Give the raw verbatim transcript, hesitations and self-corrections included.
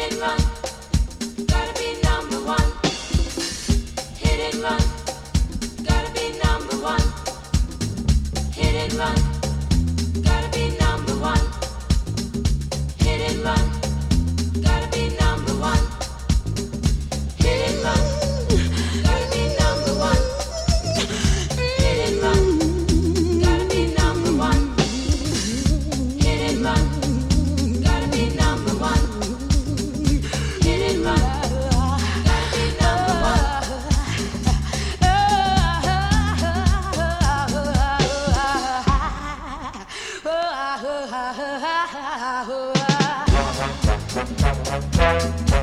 and run, gotta be number one. Hit and run, gotta be number one. Hit and run, gotta be number one. Hit and run, gotta be number one. Hit and run, gotta be number one. Hit and run, gotta be number one. Hit and run, gotta be number one. Hit and run, gotta be number one.